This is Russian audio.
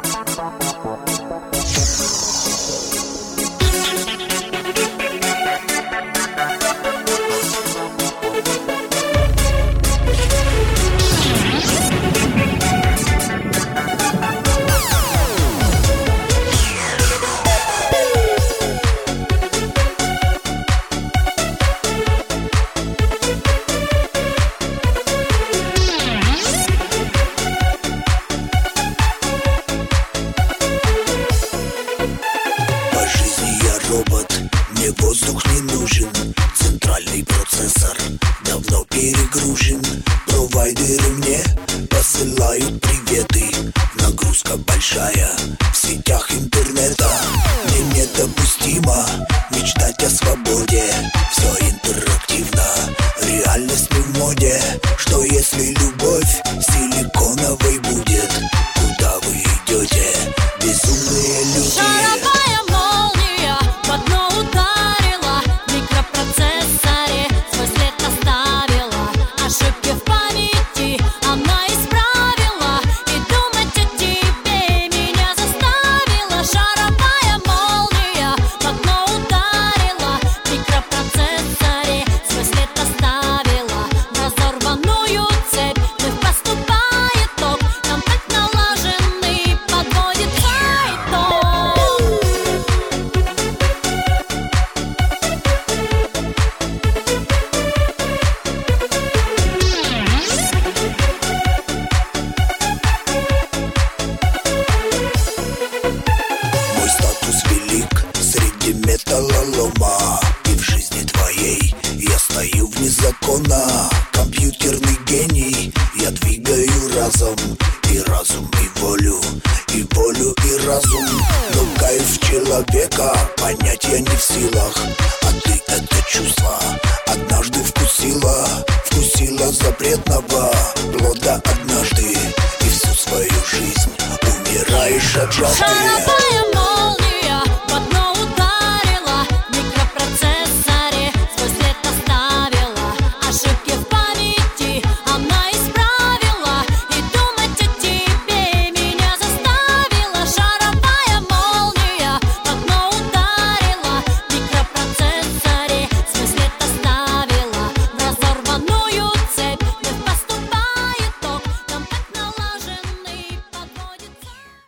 Робот, мне воздух не нужен. Центральный процессор давно перегружен. Провайдеры мне посылают приветы. Нагрузка большая в сетях интернета. Мне недопустимо мечтать о свободе. Все интерактивно, реальность не в моде. Что если любовь силиконовой будет? Куда вы идете, безумные люди? Металлолома, и в жизни твоей я стою вне закона. Компьютерный гений, я двигаю разом, и разум, и волю, и волю, и разум. Но кайф человека понять я не в силах. А ты это чувство однажды вкусила. Вкусила запретного плода однажды, и всю свою жизнь умираешь от жажды.